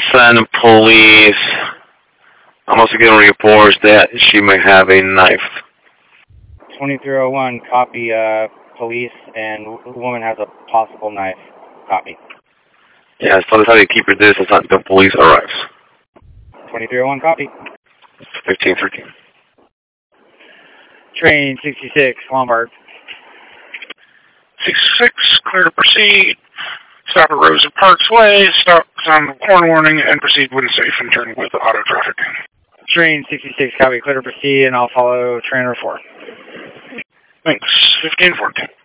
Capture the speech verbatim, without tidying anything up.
send police. I'm also getting reports that she may have a knife. twenty-three oh one, copy, uh, police, and woman has a possible knife. Copy. Yeah, so that's how you keep your distance until the police arrives. twenty-three oh one, copy. fifteen thirteen. Train sixty-six, Lombard. sixty-six, clear to proceed. Stop at Rosa Parks Way, stop on the horn warning, and proceed when safe and turn with auto traffic. Train sixty-six, copy, clear to proceed, and I'll follow trainer four. Thanks. fifteen fourteen.